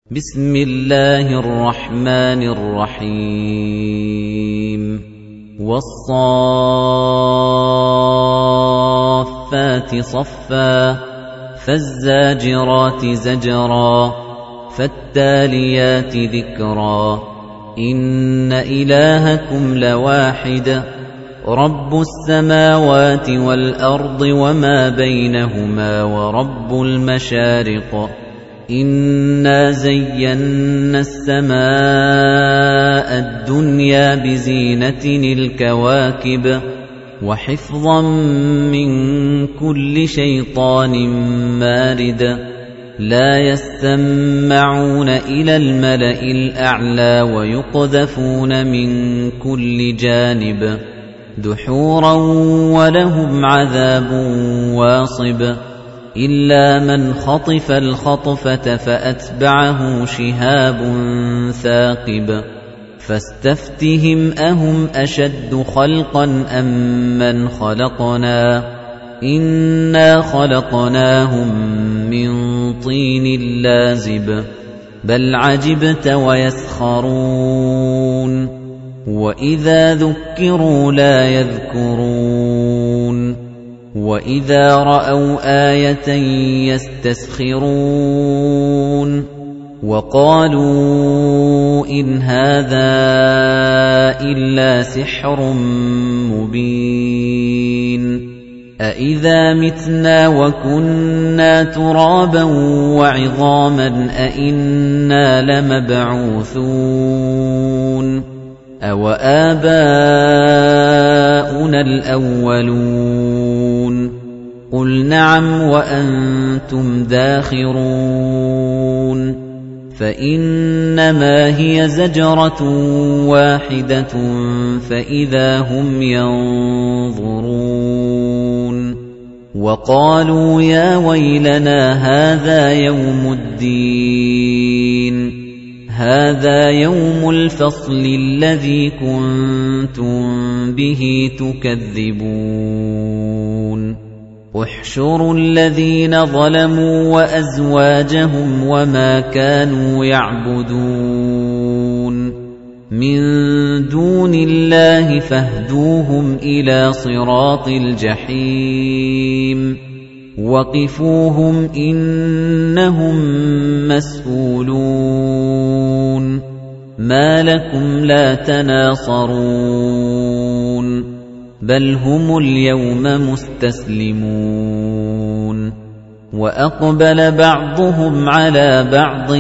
بسم الله الرحمن الرحيم والصافات صفا فالزاجرات زجرا فالتاليات ذكرا إن إلهكم لواحد رب السماوات والأرض وما بينهما ورب المشارق إنا زينا السماء الدنيا بزينة الكواكب وحفظا من كل شيطان مارد لا يستمعون إلى الملأ الأعلى ويقذفون من كل جانب دحورا ولهم عذاب واصب إلا من خطف الخطفة فأتبعه شهاب ثاقب فاستفتهم أهم أشد خلقا أم من خلقنا إنا خلقناهم من طين لازب بل عجبت ويسخرون وإذا ذكروا لا يذكرون وَإِذَا رَأَوْا آيَةً يَسْتَسْخِرُونَ وَقَالُوا إِنْ هَذَا إِلَّا سِحْرٌ مُبِينٌ أَإِذَا مِتْنَا وَكُنَّا تُرَابًا وَعِظَامًا أَإِنَّا لَمَبْعُوثُونَ أَوَآبَاؤُنَا الْأَوَّلُونَ قُلْ نَعَمْ وَأَنْتُمْ دَاخِرُونَ فَإِنَّمَا هِيَ زَجْرَةٌ وَاحِدَةٌ فَإِذَا هُمْ يَنظُرُونَ وَقَالُوا يَا وَيْلَنَا هَذَا يَوْمُ الدِّينِ هَذَا يَوْمُ الْفَصْلِ الَّذِي كُنتُم بِهِ تُكَذِّبُونَ احْشُرُوا الَّذِينَ ظَلَمُوا وَأَزْوَاجَهُمْ وَمَا كَانُوا يَعْبُدُونَ مِن دُونِ اللَّهِ فاهْدُوهُمْ إِلَى صِرَاطِ الْجَحِيمِ وَقِفُوهُمْ إِنَّهُمْ مَسْئُولُونَ مَا لَكُمْ لَا تَنَاصَرُونَ بَلْ هُمُ الْيَوْمَ مُسْتَسْلِمُونَ وَأَقْبَلَ بَعْضُهُمْ عَلَى بَعْضٍ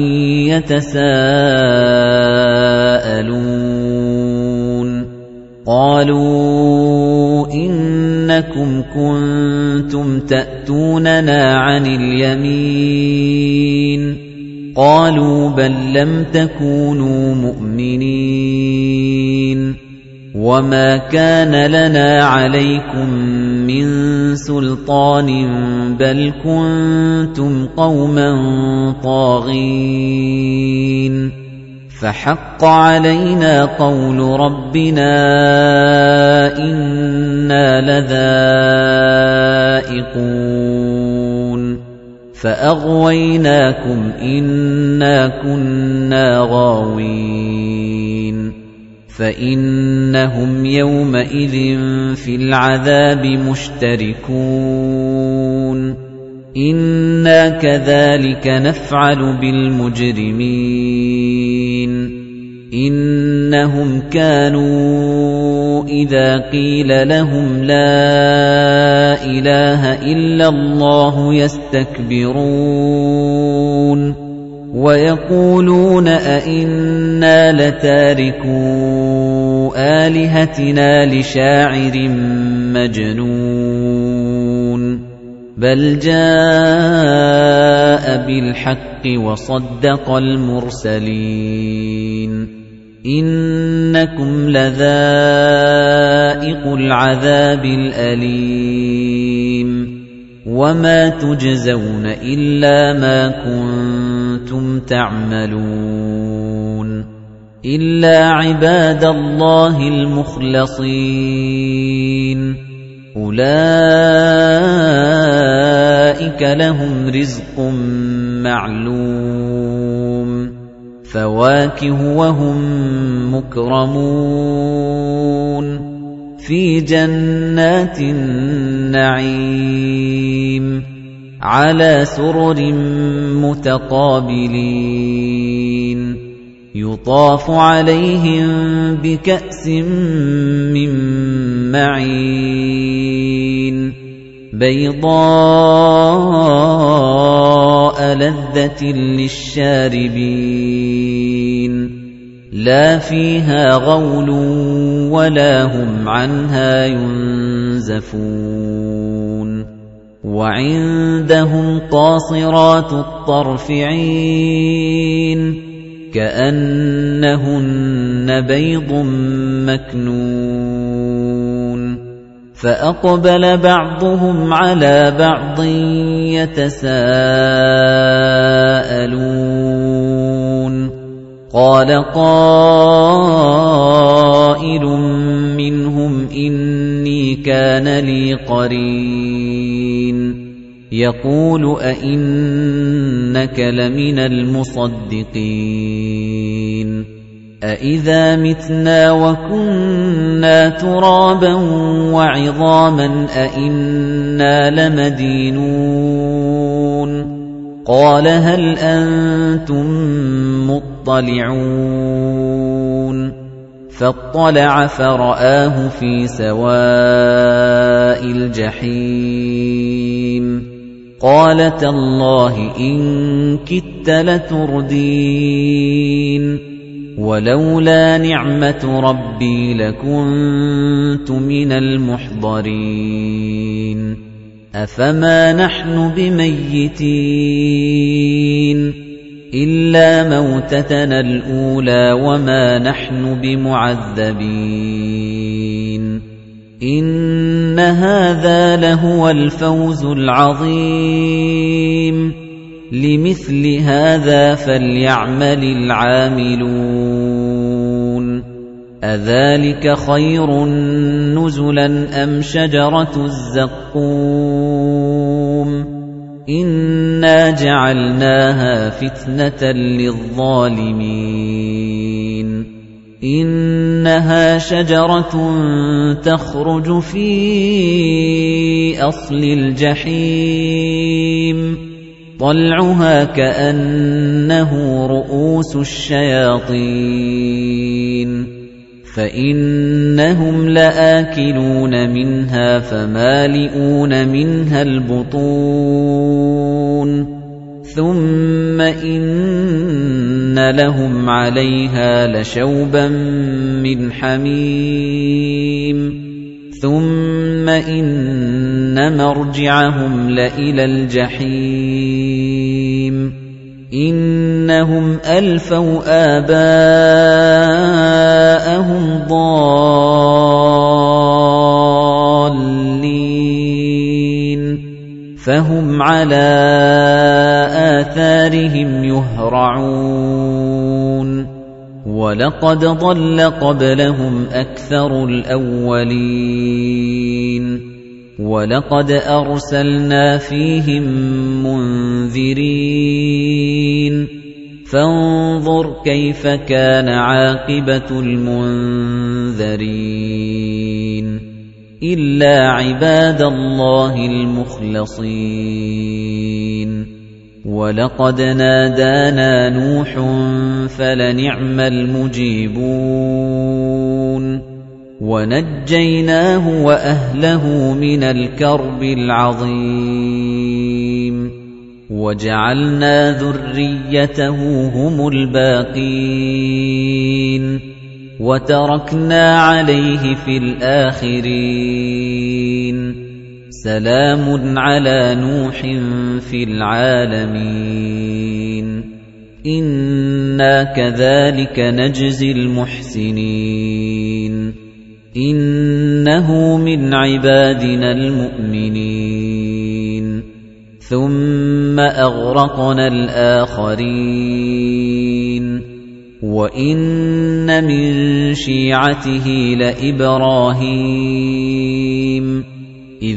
يَتَسَاءَلُونَ قَالُوا إِنَّكُمْ كُنتُمْ تَأْتُونَنَا عَنِ الْيَمِينِ قَالُوا بَل لَّمْ تَكُونُوا مُؤْمِنِينَ وَمَا كَانَ لَنَا عَلَيْكُمْ مِنْ سُلْطَانٍ بَلْ كُنتُمْ قَوْمًا طَاغِينَ فَحَقَّ عَلَيْنَا قَوْلُ رَبِّنَا إِنَّا لَذَائِقُونَ فَأَغْوَيْنَاكُمْ إِنَّا كُنَّا غَاوِينَ فَإِنَّهُمْ يَوْمَئِذٍ فِي الْعَذَابِ مُشْتَرِكُونَ إِنَّا كَذَلِكَ نَفْعَلُ بِالْمُجْرِمِينَ إِنَّهُمْ كَانُوا إِذَا قِيلَ لَهُمْ لَا إِلَٰهَ إِلَّا اللَّهُ يَسْتَكْبِرُونَ وَيَقُولُونَ أَإِنَّا لَتَارِكُو آلِهَتِنَا لِشَاعِرٍ مَّجْنُونٍ بَلْ جَاءَ بِالْحَقِّ وَصَدَّقَ الْمُرْسَلِينَ إِنَّكُمْ لَذَائِقُو الْعَذَابِ الْأَلِيمِ وَمَا تُجْزَوْنَ إِلَّا مَا كُنتُمْ تَعْمَلُونَ إِلَّا عِبَادَ اللَّهِ الْمُخْلَصِينَ أُولَئِكَ لَهُمْ رِزْقٌ مَّعْلُومٌ فواكه وهم مكرمون في جنات النعيم على سرر متقابلين يطاف عليهم بكأس من معين بيضاء لذة للشاربين لا فيها غول ولا هم عنها ينزفون وعندهم قاصرات الطرف عين كأنهن بيض مكنون فأقبل بعضهم على بعض يتساءلون قال قائل منهم إني كان لي قرين يقول أئنك لمن المصدقين أئذا متنا وكنا ترابا وعظاما أئنا لمدينون قال هل أنتم مطلعون فاطلع فرآه في سواء الجحيم قال تالله إن كدت لتردين ولولا نعمة ربي لكنت من المحضرين أفما نحن بميتين إلا موتتنا الأولى وما نحن بمعذبين إن هذا لهو الفوز العظيم لمثل هذا فليعمل العاملون أذلك خير نزلا أم شجرة الزقوم إنا جعلناها فتنة للظالمين إنها شجرة تخرج في أصل الجحيم طلعها كأنه رؤوس الشياطين فإنهم لآكلون منها فمالئون منها البطون ثم إن لهم عليها لشوبا من حميم ثم إن مرجعهم لإلى الجحيم إنهم ألفوا آباءهم ضالين فهم على آثارهم يهرعون وَلَقَدْ ضَلَّ قَبْلَهُمْ أَكْثَرُ الْأَوَّلِينَ وَلَقَدْ أَرْسَلْنَا فِيهِم مُنذِرِينَ فَانظُرْ كَيْفَ كَانَ عَاقِبَةُ الْمُنذَرِينَ إِلَّا عِبَادَ اللَّهِ الْمُخْلَصِينَ وَلَقَدْ نَادَانَا نُوحٌ فَلَنِعْمَ الْمُجِيبُونَ وَنَجَّيْنَاهُ وَأَهْلَهُ مِنَ الْكَرْبِ الْعَظِيمِ وَجَعَلْنَا ذُرِّيَّتَهُ هُمُ الْبَاقِينَ وَتَرَكْنَا عَلَيْهِ فِي الْآخِرِينَ سَلَامٌ عَلَى نُوحٍ فِي الْعَالَمِينَ إِنَّا كَذَلِكَ نَجْزِي الْمُحْسِنِينَ إِنَّهُ مِنْ عِبَادِنَا الْمُؤْمِنِينَ ثُمَّ أَغْرَقْنَا الْآخَرِينَ وَإِنَّ مِن شِيعَتِهِ لَإِبْرَاهِيمَ إِذْ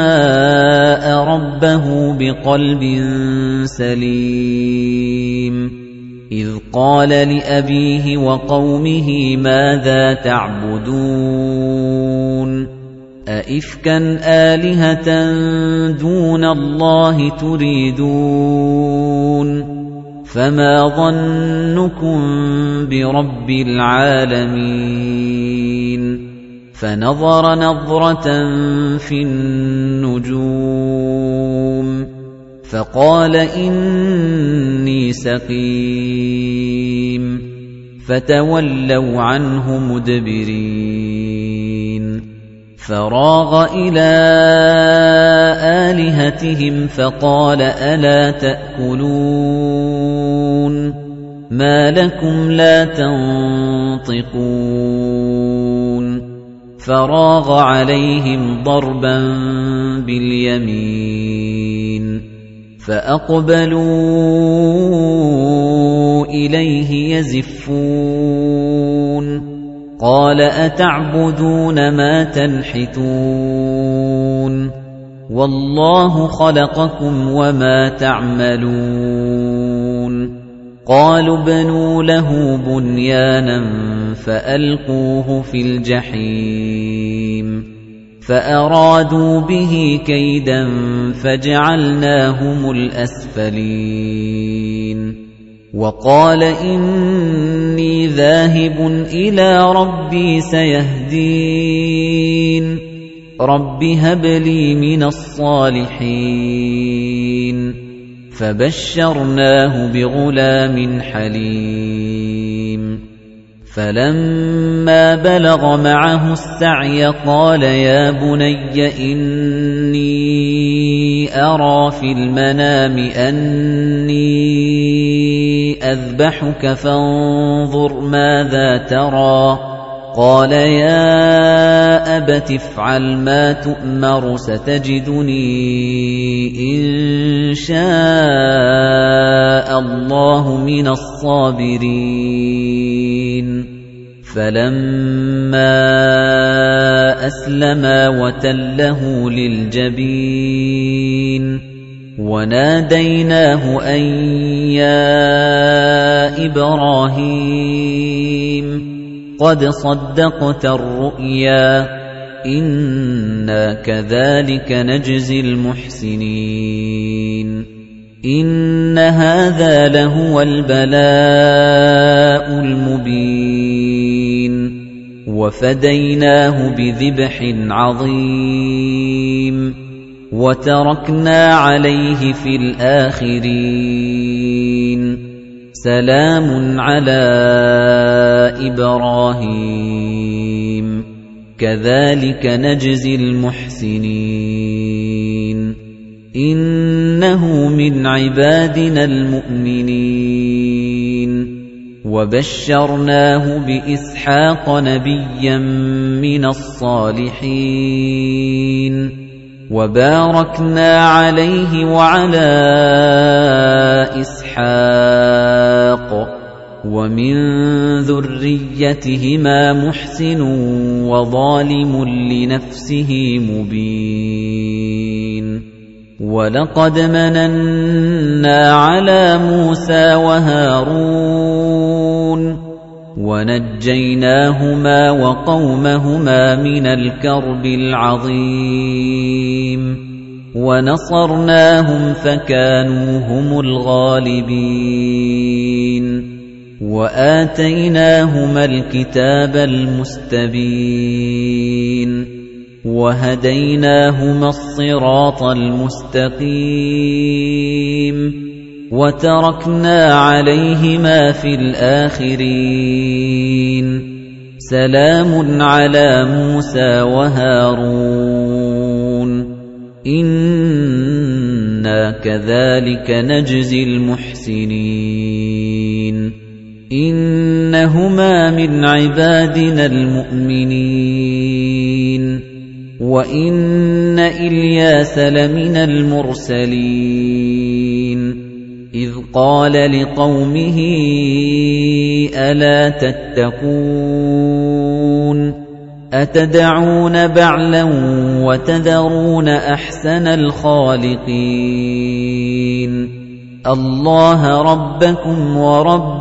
جَاءَ رَبَّهُ بِقَلْبٍ سَلِيمٍ إذ قال لأبيه وقومه ماذا تعبدون أئفكا آلهة دون الله تريدون فما ظنكم برب العالمين فنظر نظرة في النجوم فقال إني سقيم فتولوا عنه مدبرين فراغ إلى آلهتهم فقال ألا تأكلون ما لكم لا تنطقون فراغ عليهم ضربا باليمين فأقبلوا إليه يزفون قال أتعبدون ما تنحتون والله خلقكم وما تعملون قالوا ابنوا له بنيانا فألقوه في الجحيم فأرادوا به كيدا فجعلناهم الأسفلين وقال إني ذاهب إلى ربي سيهدين رب هب لي من الصالحين فبشرناه بغلام حليم فلما بلغ معه السعي قال يا بني إني أرى في المنام أني أذبحك فانظر ماذا ترى قال يا أبت افعل ما تؤمر ستجدني إن شاء الله من الصابرين فلما أسلما وتله للجبين وناديناه أن يا إبراهيم قد صدقت الرؤيا إنا كذلك نجزي المحسنين إن هذا لهو البلاء المبين وفديناه بذبح عظيم وتركنا عليه في الآخرين سلام على إبراهيم كذلك نجزي المحسنين إنه من عبادنا المؤمنين وبشرناه بإسحاق نبيا من الصالحين وباركنا عليه وعلى إسحاق ومن ذريتهما محسن وظالم لنفسه مبين ولقد مننا على موسى وهارون ونجيناهما وقومهما من الكرب العظيم ونصرناهم فكانوا هم الغالبين وآتيناهما الكتاب المستبين وهديناهما الصراط المستقيم وتركنا عليهما في الآخرين سلام على موسى وهارون إنا كذلك نجزي المحسنين إنهما من عبادنا المؤمنين وإن إلياس لمن المرسلين إذ قال لقومه ألا تتقون أتدعون بعلا وتذرون أحسن الخالقين اللَّهَ رَبَّكُمْ وَرَبَّ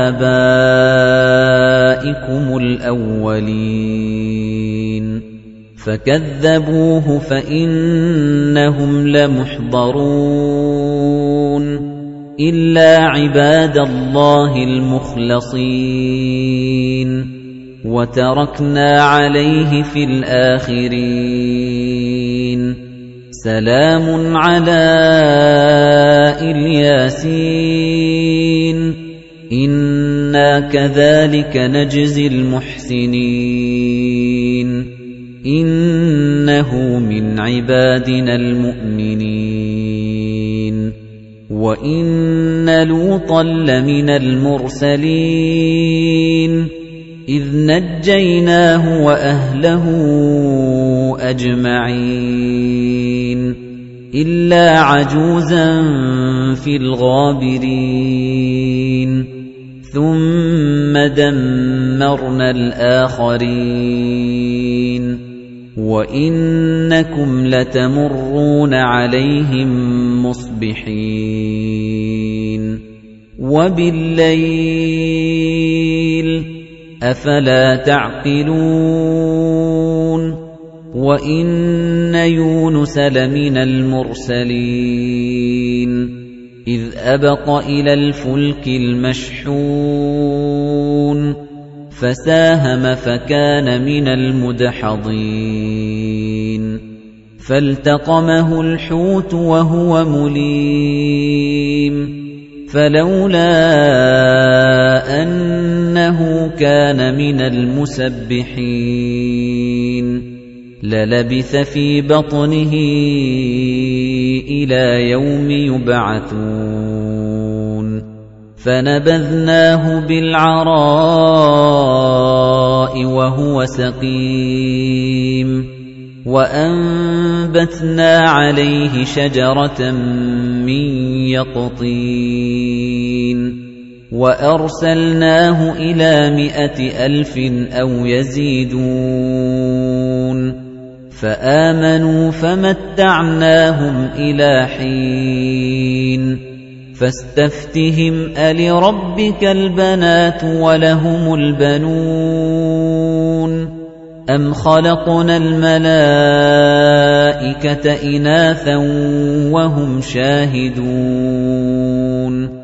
آبَائِكُمُ الْأَوَّلِينَ فَكَذَّبُوهُ فَإِنَّهُمْ لَمُحْضَرُونَ إِلَّا عِبَادَ اللَّهِ الْمُخْلَصِينَ وَتَرَكْنَا عَلَيْهِ فِي الْآخِرِينَ سَلَامٌ عَلَىٰ الْيَاسِينَ إِنَّا كَذَلِكَ نَجْزِي الْمُحْسِنِينَ إِنَّهُ مِنْ عِبَادِنَا الْمُؤْمِنِينَ وَإِنَّ لُوطًا لَّمِنَ الْمُرْسَلِينَ إِذْ نَجَّيْنَاهُ وَأَهْلَهُ أَجْمَعِينَ إِلَّا عَجُوزًا فِي الْغَابِرِينَ ثُمَّ دَمَّرْنَا الْآخَرِينَ وَإِنَّكُمْ لَتَمُرُّونَ عَلَيْهِم مُّصْبِحِينَ وَبِاللَّيْلِ أَفَلَا تَعْقِلُونَ وَإِنَّ يُونُسَ لَمِنَ الْمُرْسَلِينَ إِذْ أَبَقَ إِلَى الْفُلْكِ الْمَشْحُونِ فَسَاهَمَ فَكَانَ مِنَ الْمُدْحَضِينَ فَالْتَقَمَهُ الْحُوتُ وَهُوَ مُلِيمٌ فَلَوْلَا أَنَّهُ كَانَ مِنَ الْمُسَبِّحِينَ لَلَبِثَ فِي بَطْنِهِ إِلَى يَوْمِ يُبْعَثُونَ فَنَبَذْنَاهُ بِالْعَرَاءِ وَهُوَ سَقِيمٌ وَأَنبَتْنَا عَلَيْهِ شَجَرَةً مِّن يَقْطِينٍ وَأَرْسَلْنَاهُ إِلَى 100,000 أَوْ يَزِيدُونَ فَآمَنُوا فَمَتَّعْنَاهُمْ إِلَى حِينٍ فَاسْتَفْتِهِمْ أَلِرَبِّكَ الْبَنَاتُ وَلَهُمُ الْبَنُونَ أَمْ خَلَقْنَا الْمَلَائِكَةَ إِنَاثًا وَهُمْ شَاهِدُونَ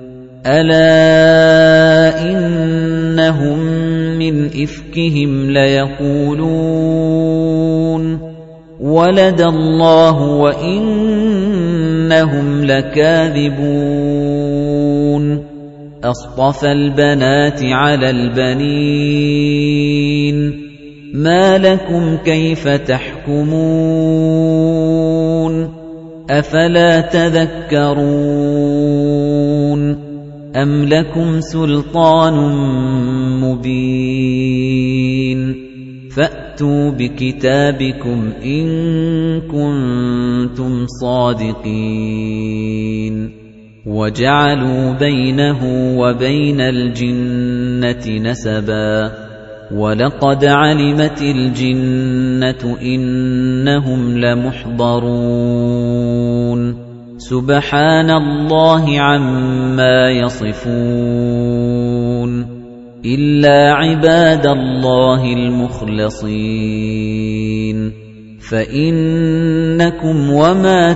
أَلَا إِنَّهُمْ مِنْ إِفْكِهِمْ لَيَقُولُونَ وَلَدَ اللَّهُ وَإِنَّهُمْ لَكَاذِبُونَ أَصْطَفَى الْبَنَاتِ عَلَى الْبَنِينَ مَا لَكُمْ كَيْفَ تَحْكُمُونَ أَفَلَا تَذَكَّرُونَ أَمْ لَكُمْ سُلْطَانٌ مُّبِينٌ فَأْتُوا بِكِتَابِكُمْ إِن كُنتُمْ صَادِقِينَ وَجَعَلُوا بَيْنَهُ وَبَيْنَ الْجِنَّةِ نَسَبًا وَلَقَدْ عَلِمَتِ الْجِنَّةُ إِنَّهُمْ لَمُحْضَرُونَ سُبْحَانَ اللَّهِ عَمَّا يَصِفُونَ إِلَّا عِبَادَ اللَّهِ الْمُخْلَصِينَ فَإِنَّكُمْ وَمَا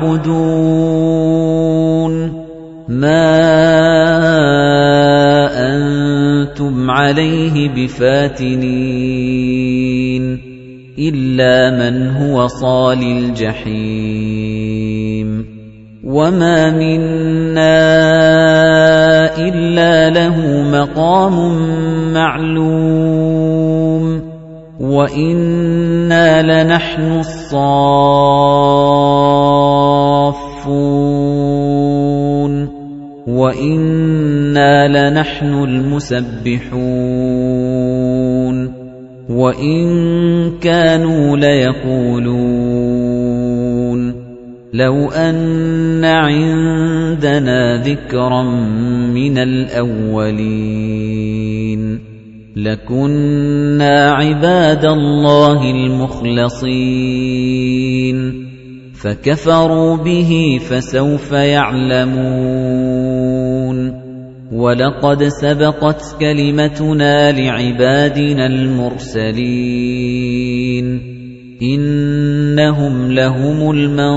تَعْبُدُونَ مَا أَنتُمْ عَلَيْهِ بِفَاتِنِينَ إِلَّا مَنْ هُوَ صَالِ الْجَحِيمِ وَمَا مِنَّا إِلَّا لَهُ مَقَامٌ مَّعْلُومٌ وَإِنَّا لَنَحْنُ الصَّافُّونَ وَإِنَّا لَنَحْنُ الْمُسَبِّحُونَ وَإِن كَانُوا لَيَقُولُونَ لَوْ أَنَّ عِندَنَا ذِكْرًا مِّنَ الْأَوَّلِينَ لَكُنَّا عِبَادَ اللَّهِ الْمُخْلَصِينَ فَكَفَرُوا بِهِ فَسَوْفَ يَعْلَمُونَ وَلَقَدْ سَبَقَتْ كَلِمَتُنَا لِعِبَادِنَا الْمُرْسَلِينَ إِنَّهُمْ لَهُمُ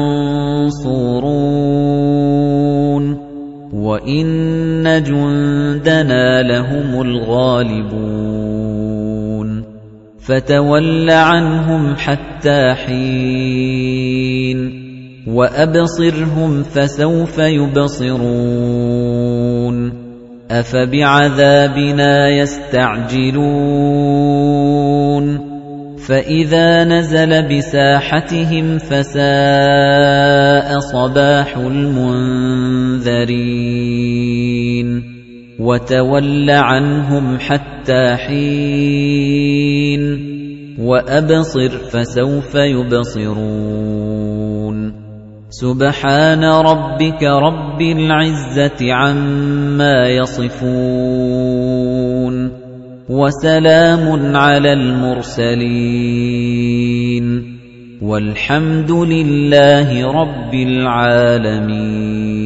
الْمَنصُورُونَ وَإِنَّ جُندَنَا لَهُمُ الْغَالِبُونَ فَتَوَلَّ عَنْهُمْ حَتَّىٰ حِينٍ وَأَبْصِرْهُمْ فَسَوْفَ يُبْصِرُونَ أَفَبِعَذَابِنَا يَسْتَعْجِلُونَ فَإِذَا نَزَلَ بِسَاحَتِهِمْ فَسَاءَ صَبَاحُ الْمُنذَرِينَ وَتَوَلَّ عَنْهُمْ حَتَّىٰ حِينٍ وَأَبْصِرْ فَسَوْفَ يُبْصِرُونَ سُبْحَانَ رَبِّكَ رَبِّ الْعِزَّةِ عَمَّا يَصِفُونَ وَسَلَامٌ عَلَى الْمُرْسَلِينَ وَالْحَمْدُ لِلَّهِ رَبِّ الْعَالَمِينَ.